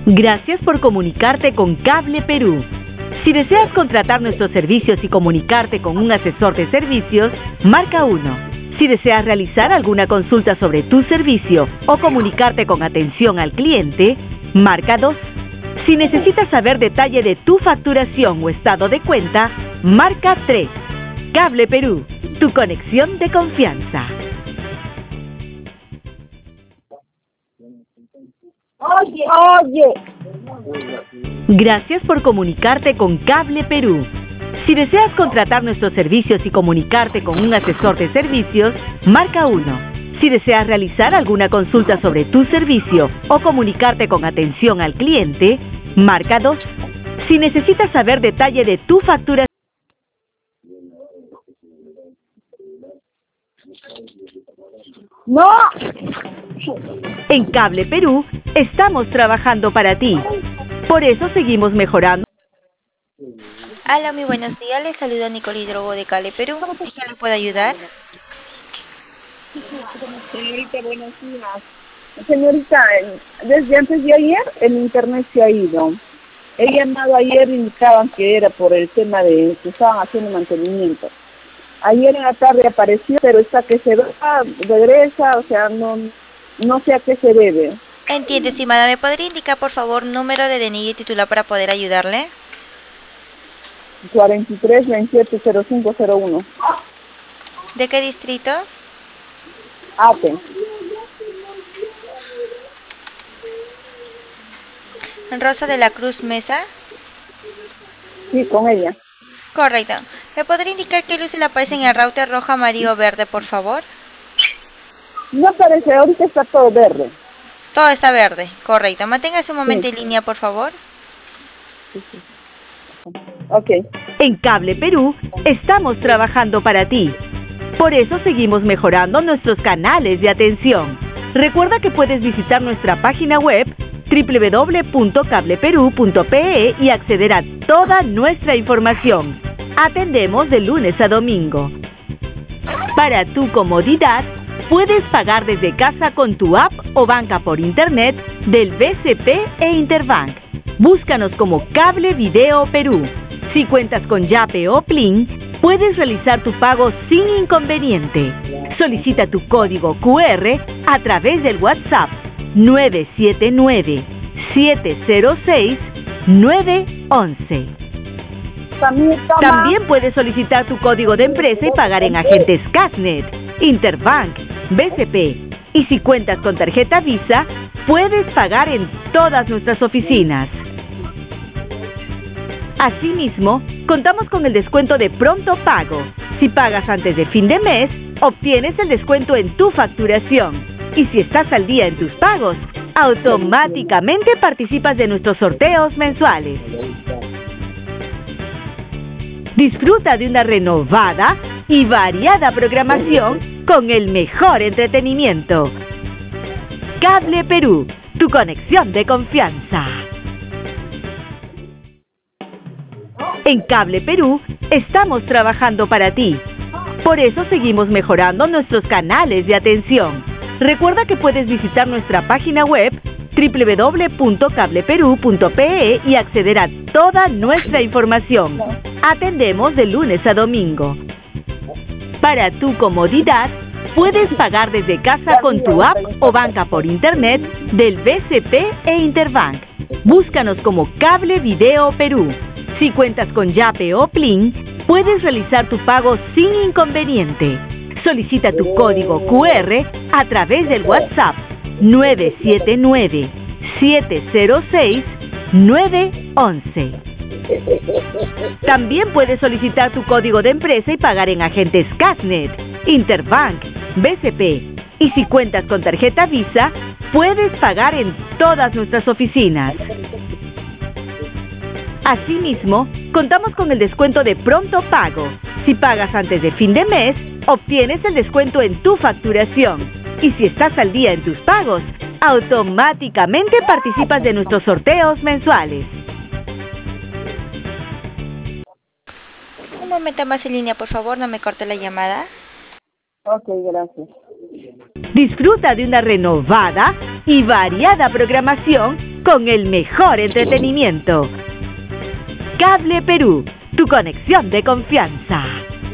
Gracias por comunicarte con Cable Perú. Si deseas contratar nuestros servicios y comunicarte con un asesor de servicios, marca 1. Si deseas realizar alguna consulta sobre tu servicio o comunicarte con atención al cliente, marca 2. Si necesitas saber detalle de tu facturación o estado de cuenta, marca 3. Cable Perú, tu conexión de confianza. Oye. Gracias por comunicarte con Cable Perú. Si deseas contratar nuestros servicios y comunicarte con un asesor de servicios, marca 1. Si deseas realizar alguna consulta sobre tu servicio o comunicarte con atención al cliente, marca 2. Si necesitas saber detalle de tu facturación, No. en Cable Perú estamos trabajando para ti. Por eso seguimos mejorando. Hola, muy buenos días. Les saluda Nicole Hidrogo de Cable Perú. ¿En qué le puedo ayudar? Señorita, buenos días. Señorita, desde antes de ayer el internet se ha ido. He llamado ayer y indicaban que era por el tema de que estaban haciendo mantenimiento. Ayer en la tarde apareció, pero está que se va, regresa, o sea, no sé a qué se debe. Entiendo, estimada. ¿Me podría indicar, por favor, número de DNI y titular para poder ayudarle? 43 27 0501. ¿De qué distrito? Ate. Rosa de la Cruz Mesa. Sí, con ella. Correcto. ¿Me podría indicar qué luz le aparece en el router rojo, amarillo o verde, por favor? No aparece, ahorita está todo verde. Todo está verde. Correcto. Manténgase un momento en línea, por favor. Sí. Ok. En Cable Perú estamos trabajando para ti. Por eso seguimos mejorando nuestros canales de atención. Recuerda que puedes visitar nuestra página web www.cableperú.pe y acceder a toda nuestra información. Atendemos de lunes a domingo. Para tu comodidad, puedes pagar desde casa con tu app o banca por internet del BCP e Interbank. Búscanos como Cable Video Perú. Si cuentas con Yape o Plin, puedes realizar tu pago sin inconveniente. Solicita tu código QR a través del WhatsApp 979-706-911. También puedes solicitar tu código de empresa y pagar en agentes Casnet, Interbank, BCP. Y si cuentas con tarjeta Visa, puedes pagar en todas nuestras oficinas. Asimismo, contamos con el descuento de pronto pago. Si pagas antes de fin de mes, obtienes el descuento en tu facturación. Y si estás al día en tus pagos, automáticamente participas de nuestros sorteos mensuales. Disfruta de una renovada y variada programación con el mejor entretenimiento. Cable Perú, tu conexión de confianza. En Cable Perú estamos trabajando para ti. Por eso seguimos mejorando nuestros canales de atención. Recuerda que puedes visitar nuestra página web www.cableperú.pe y acceder a toda nuestra información. Atendemos de lunes a domingo. Para tu comodidad, puedes pagar desde casa con tu app o banca por internet del BCP e Interbank. Búscanos como Cable Video Perú. Si cuentas con Yape o Plin, puedes realizar tu pago sin inconveniente. Solicita tu código QR a través del WhatsApp 979-706-911. También puedes solicitar tu código de empresa y pagar en agentes Casnet, Interbank, BCP. Y si cuentas con tarjeta Visa, puedes pagar en todas nuestras oficinas. Asimismo, contamos con el descuento de pronto pago. Si pagas antes de fin de mes, obtienes el descuento en tu facturación. Y si estás al día en tus pagos, automáticamente participas de nuestros sorteos mensuales. Un momento más en línea, por favor. No me corte la llamada. Ok, gracias. Disfruta de una renovada y variada programación con el mejor entretenimiento. Cable Perú, tu conexión de confianza.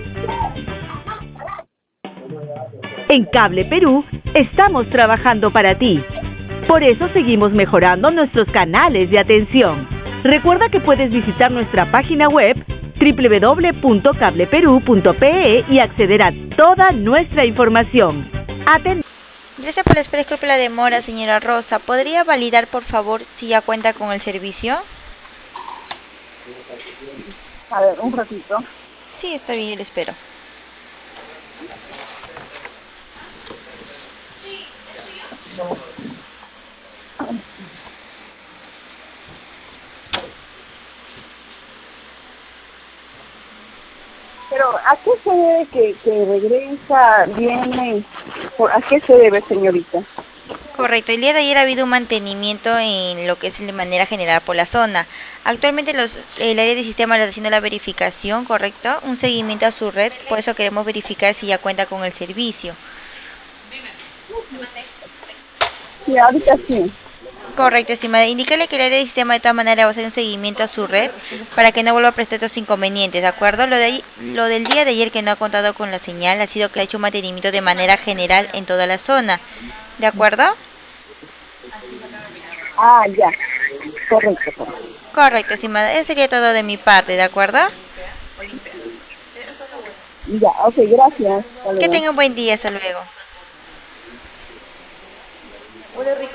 En Cable Perú estamos trabajando para ti. Por eso seguimos mejorando nuestros canales de atención. Recuerda que puedes visitar nuestra página web www.cableperu.pe y acceder a toda nuestra información. Gracias por la espera, disculpe la demora, señora Rosa. ¿Podría validar, por favor, si ya cuenta con el servicio? A ver, un ratito. Sí, está bien, le espero. Pero, ¿a qué se debe que regresa, viene? ¿A qué se debe, señorita? Correcto, el día de ayer ha habido un mantenimiento en lo que es de manera general por la zona. Actualmente el área de sistema está haciendo la verificación, ¿correcto? Un seguimiento a su red, por eso queremos verificar si ya cuenta con el servicio. Sí, ahorita sí. Correcto, estimada. Indícale que el área de sistema de todas maneras va a hacer un seguimiento a su red para que no vuelva a prestar estos inconvenientes, ¿de acuerdo? Lo del día de ayer que no ha contado con la señal ha sido que ha hecho un mantenimiento de manera general en toda la zona, ¿de acuerdo? Ah, ya. Correcto. Correcto, estimada. Eso sería todo de mi parte, ¿de acuerdo? Ya, ok, gracias. Que tenga un buen día, hasta luego.